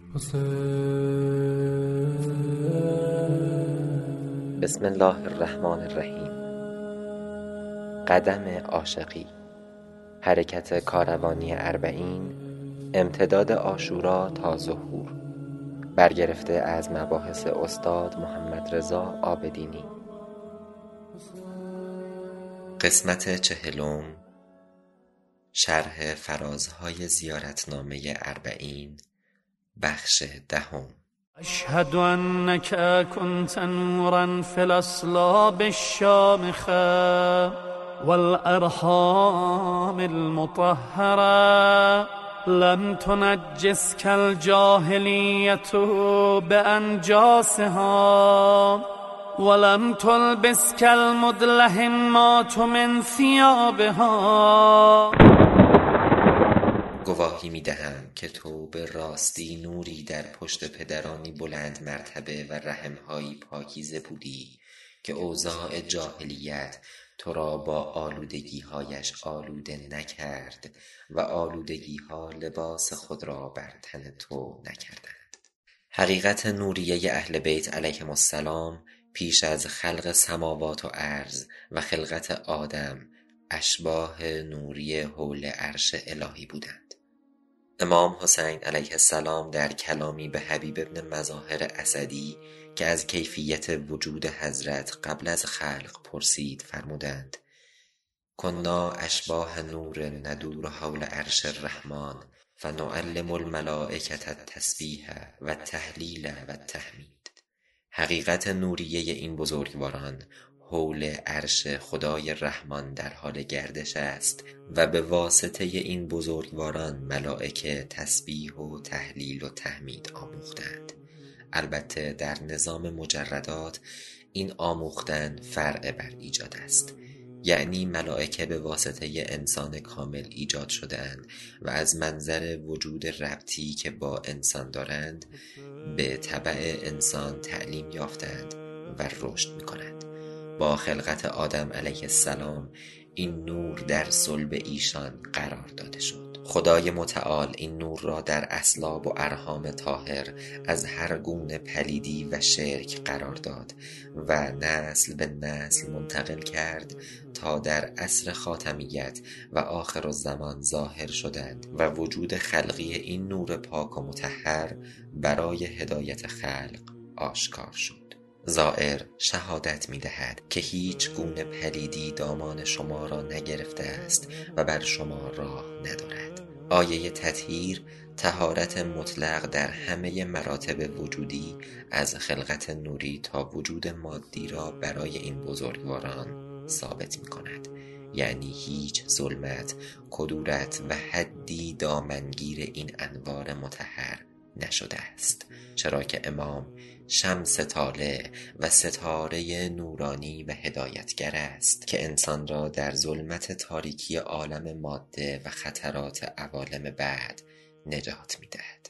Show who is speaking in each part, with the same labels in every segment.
Speaker 1: بسم الله الرحمن الرحیم. قدم عاشقی، حرکت کاروانی اربعین، امتداد عاشورا تا ظهور، برگرفته از مباحث استاد محمد رضا عابدینی. قسمت 40، شرح فرازهای زیارتنامه اربعین، بخش 10.
Speaker 2: اشهد انک کنت نورا فی الاصلاب الشامخه والارحام المطهره لم تنجسک الجاهلیة بانجاسها ولم تلبسک المدلهمات من ثیابها.
Speaker 1: گواهی می دهم که تو به راستی نوری در پشت پدرانی بلند مرتبه و رحمهایی پاکیزه بودی که اوضاع جاهلیت تو را با آلودگی‌هایش آلوده نکرد و آلودگی‌ها لباس خود را بر تن تو نکردند. حقیقت نوریه اهل بیت علیهم السلام پیش از خلق سماوات و ارض و خلقت آدم اشباح نوری حول عرش الهی بودند. امام حسین علیه السلام در کلامی به حبیب ابن مظاهر اسدی که از کیفیت وجود حضرت قبل از خلق پرسید فرمودند: کنا اشباح نور ندور حول عرش الرحمن فنعلم الملائکة التسبیح و التهلیل و التحمید. حقیقت نوریه این بزرگواران حول عرش خدای رحمان در حال گردش است و به واسطه این بزرگواران ملائکه تسبیح و تهلیل و تحمید آموختند. البته در نظام مجردات این آموختن فرع بر ایجاد است، یعنی ملائکه به واسطه انسان کامل ایجاد شده‌اند و از منظر وجود ربطی که با انسان دارند به تبع انسان تعلیم یافتند و رشد می‌کنند. با خلقت آدم علیه السلام این نور در صلب ایشان قرار داده شد. خدای متعال این نور را در اصلاب و ارحام طاهر از هر گونه پلیدی و شرک قرار داد و نسل به نسل منتقل کرد تا در عصر خاتمیت و آخر الزمان ظاهر شدند و وجود خلقی این نور پاک و مطهر برای هدایت خلق آشکار شد. زائر شهادت می دهد که هیچ گونه پلیدی دامان شما را نگرفته است و بر شما راه ندارد. آیه تطهیر طهارت مطلق در همه مراتب وجودی از خلقت نوری تا وجود مادی را برای این بزرگواران ثابت می کند، یعنی هیچ ظلمت، کدورت و حدی دامنگیر این انوار مطهر نشده است، چرا که امام شمس طالع و ستاره نورانی و هدایتگر است که انسان را در ظلمت تاریکی عالم ماده و خطرات عوالم بعد نجات می‌دهد.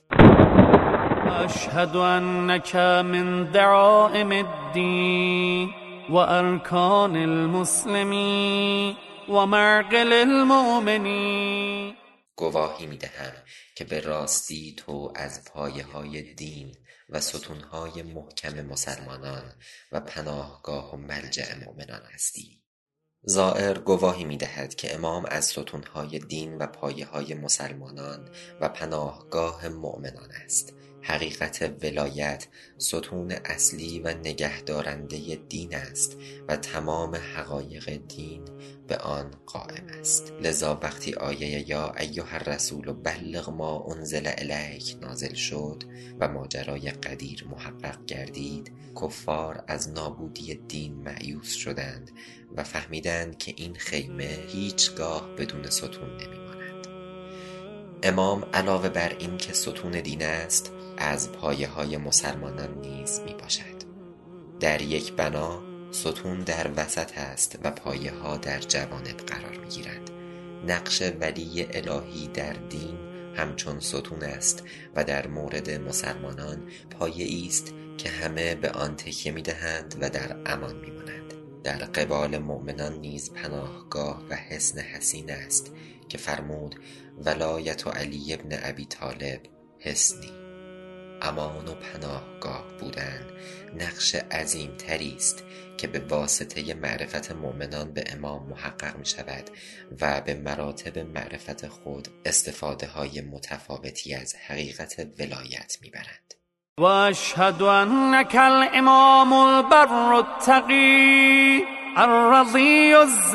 Speaker 2: اشهد انک من دعائم الدین و ارکان المسلمین و معقل المؤمنین.
Speaker 1: گواهی می‌دهم که به راستی تو از پایه‌های دین و ستونهای محکم مسلمانان و پناهگاه و ملجأ مؤمنان هستی. زائر گواهی می‌دهد که امام از ستونهای دین و پایه‌های مسلمانان و پناهگاه مؤمنان است. حقیقت ولایت ستون اصلی و نگهدارنده دین است و تمام حقایق دین به آن قائم است. لذا وقتی آیه یا ایها الرسول بلغ ما انزل الیک نازل شد و ماجرای قدیر محقق گردید، کفار از نابودی دین مایوس شدند و فهمیدند که این خیمه هیچگاه بدون ستون نمیماند. امام علاوه بر این که ستون دین است، از پایه‌های مسلمانان نیز میباشد. در یک بنا ستون در وسط است و پایه‌ها در جوانب قرار میگیرند. نقش ولی الهی در دین همچون ستون است و در مورد مسلمانان پایه‌ای است که همه به آن تکیه میدهند و در امان میمانند. در قبال مؤمنان نیز پناهگاه و حصن حصین است که فرمود ولایت علی ابن ابی طالب حصنی. امان و پناهگاه بودن نقش عظیم تری است که به واسطه معرفت مؤمنان به امام محقق می شود و به مراتب معرفت خود استفاده های متفاوتی از حقیقت ولایت می برند.
Speaker 2: و اشهد انک الامام البر التقی الرضی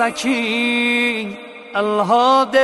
Speaker 2: الزکی الهادی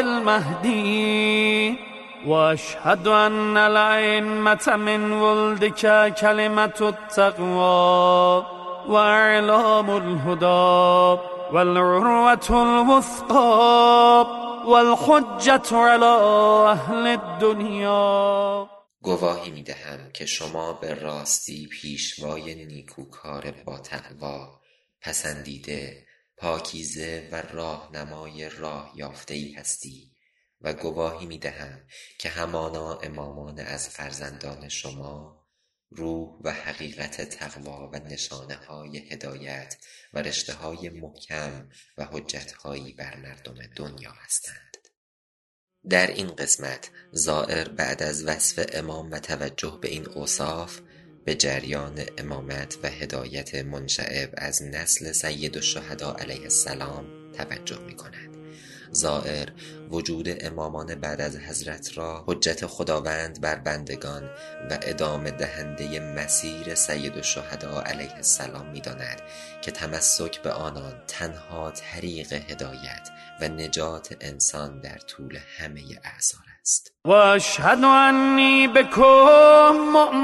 Speaker 2: المهدی و اشهد ان الائمة من ولدک کلمة التقوی و اعلام الهدی والعروة الوثقی والحجة علی اهل الدنیا.
Speaker 1: گواهی می دهم که شما به راستی پیشوای نیکوکار با تقوا، پسندیده، پاکیزه و راهنمای راه یافته‌ای هستی و گواهی می دهم که همانا امامان از فرزندان شما روح و حقیقت تقوا و نشانه های هدایت و رشته های محکم و حجت هایی بر مردم دنیا هستند. در این قسمت زائر بعد از وصف امام و توجه به این اوصاف به جریان امامت و هدایت منشعب از نسل سید الشهدا علیه السلام توجه می کند. زائر وجود امامان بعد از حضرت را حجت خداوند بر بندگان و ادامه دهنده مسیر سید الشهدا علیه السلام می داند که تمسک به آنان تنها طریق هدایت و نجات انسان در طول همه اعصار است.
Speaker 2: و اشهد انی بکم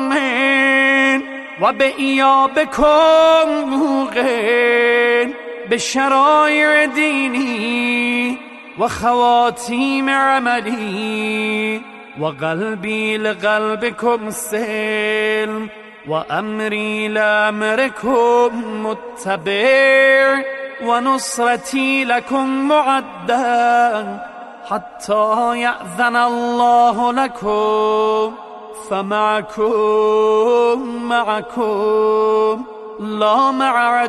Speaker 2: مؤمن و به ایابکم موقن به شرایع دینی و خواتیم عملی و قلبی لقلبکم سلم و امری لامرکم متبع و نصرتی لکم معدن حتی یأذن الله لکم فمعکم لا مع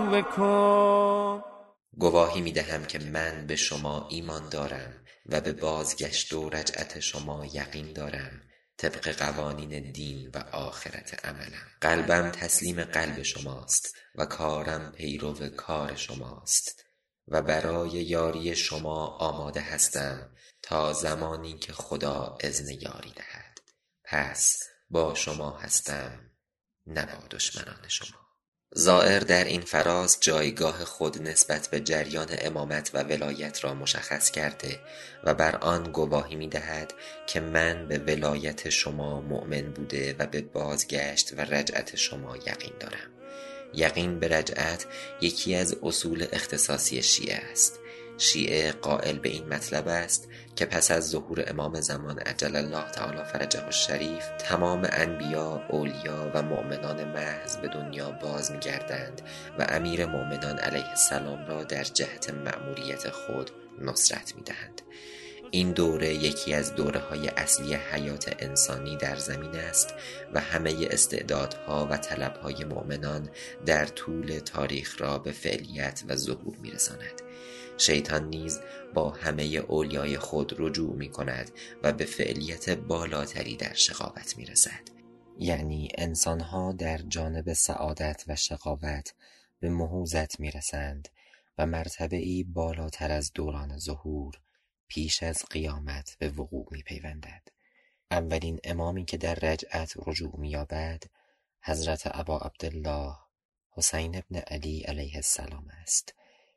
Speaker 2: عدوکم.
Speaker 1: گواهی می دهم که من به شما ایمان دارم و به بازگشت و رجعت شما یقین دارم طبق قوانین دین و آخرت عملم. قلبم تسلیم قلب شماست و کارم پیرو کار شماست و برای یاری شما آماده هستم تا زمانی که خدا اذن یاری دهد. پس با شما هستم، نه با دشمنان شما. زائر در این فراز جایگاه خود نسبت به جریان امامت و ولایت را مشخص کرده و بر آن گواهی می دهد که من به ولایت شما مؤمن بوده و به بازگشت و رجعت شما یقین دارم. یقین به رجعت یکی از اصول اختصاصی شیعه است. شیعه قائل به این مطلب است که پس از ظهور امام زمان عجل الله تعالی فرجه الشریف تمام انبیا، اولیا و مؤمنان محض به دنیا باز می‌گردند و امیر مؤمنان علیه السلام را در جهت مأموریت خود نصرت می‌دهند. این دوره یکی از دوره‌های اصلی حیات انسانی در زمین است و همه استعدادها و طلب‌های مؤمنان در طول تاریخ را به فعلیت و ظهور می‌رساند. شیطان نیز با همه اولیای خود رجوع می کند و به فعلیت بالاتری در شقاوت می رسد. یعنی انسانها در جانب سعادت و شقاوت به مهوزت می رسند و مرتبه‌ای بالاتر از دوران ظهور پیش از قیامت به وقوع می پیوندد. اولین امامی که در رجعت رجوع می یابد حضرت ابا عبدالله حسین ابن علی علیه السلام است.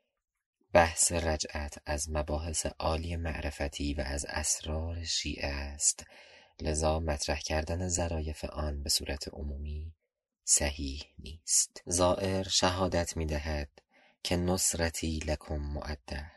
Speaker 1: بحث رجعت از مباحث عالی معرفتی و از اسرار شیعه است، لذا مطرح کردن ظرایف آن به صورت عمومی صحیح نیست. زائر شهادت می دهد که نصرتی لکم معده.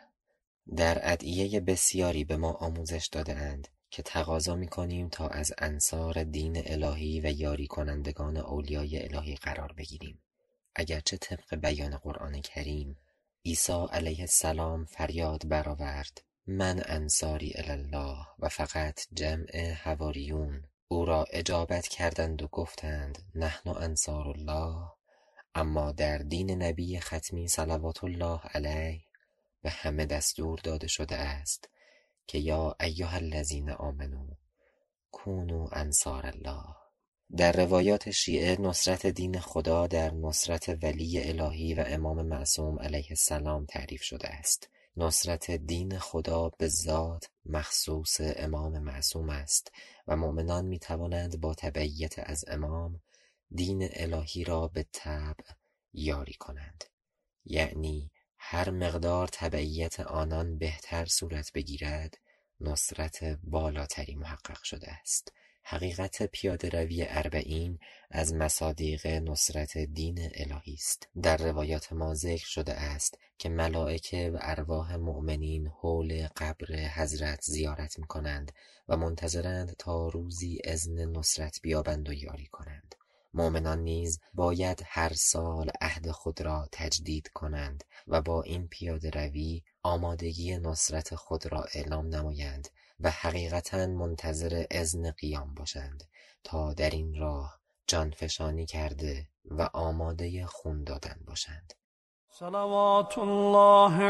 Speaker 1: در ادعیه بسیاری به ما آموزش داده‌اند که تقاضا می کنیم تا از انصار دین الهی و یاری کنندگان اولیای الهی قرار بگیریم. اگرچه طبق بیان قرآن کریم عیسی علیه السلام فریاد برآورد من انصاری الله و فقط جمع حواریون او را اجابت کردند و گفتند نحن انصار الله، اما در دین نبی ختمی صلوات الله علیه به همه دستور داده شده است که یا ایها الذین آمنو کونوا انصار الله. در روایات شیعه نصرت دین خدا در نصرت ولی الهی و امام معصوم علیه السلام تعریف شده است. نصرت دین خدا به ذات مخصوص امام معصوم است و مؤمنان می توانند با تبعیت از امام دین الهی را به طبع یاری کنند. یعنی هر مقدار تبعیت آنان بهتر صورت بگیرد، نصرت بالاتری محقق شده است. حقیقت پیاده روی اربعین از مصادیق نصرت دین الهی است. در روایات ما ذکر شده است که ملائکه و ارواح مؤمنین حول قبر حضرت زیارت می‌کنند و منتظرند تا روزی اذن نصرت بیابند و یاری کنند. مؤمنان نیز باید هر سال عهد خود را تجدید کنند و با این پیاده روی آمادگی نصرت خود را اعلام نمایند و حقیقتاً منتظر اذن قیام باشند تا در این راه جانفشانی کرده و آماده خون دادن باشند.
Speaker 2: صلوات الله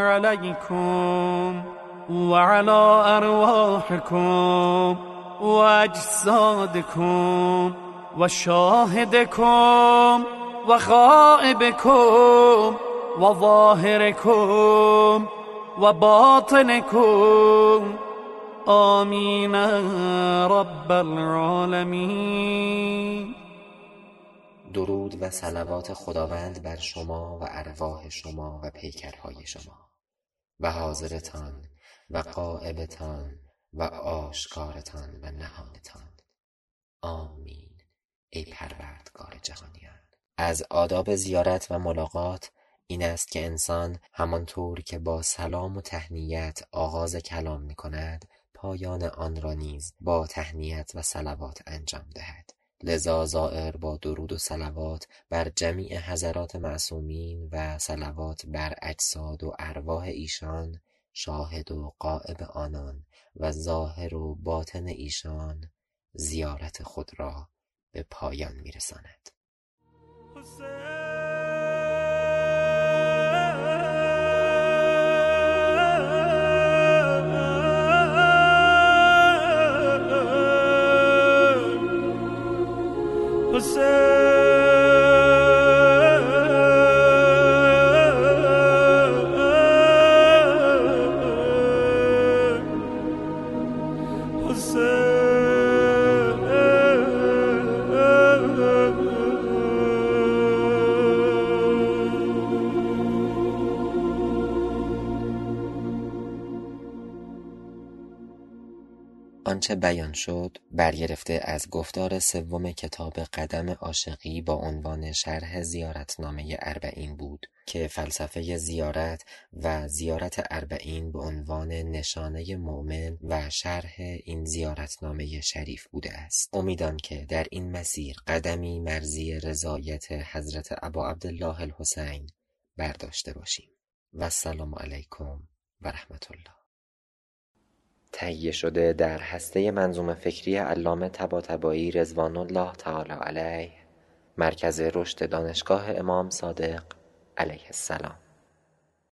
Speaker 2: علیکم و علی ارواحکم و اجسادکم و شاهدکم و غائبکم و ظاهرکم و باطنکم آمین رب العالمین.
Speaker 1: درود و صلوات خداوند بر شما و ارواح شما و پیکرهای شما و حاضرتان و غائبتان و آشکارتان و نهانتان. آمین ای پروردگار جهانیان. از آداب زیارت و ملاقات این است که انسان همانطور که با سلام و تهنیت آغاز کلام می کند، پایان آن را نیز با تهنیت و صلوات انجام دهد. لذا زائر با درود و صلوات بر جمیع حضرات معصومین و صلوات بر اجساد و ارواح ایشان، شاهد و غائب آنان و ظاهر و باطن ایشان زیارت خود را به پایان می‌رساند. آنچه بیان شد برگرفته از گفتار سوم کتاب قدم عاشقی با عنوان شرح زیارتنامه اربعین بود که فلسفه زیارت و زیارت اربعین به عنوان نشانه مؤمن و شرح این زیارتنامه شریف بوده است. امیدم که در این مسیر قدمی مرضی رضایت حضرت ابا عبدالله الحسین برداشته باشیم. و السلام علیکم و رحمت الله. تهیه شده در هسته منظومه فکری علامه طباطبایی رضوان الله تعالی علیه، مرکز رشد دانشگاه امام صادق علیه السلام.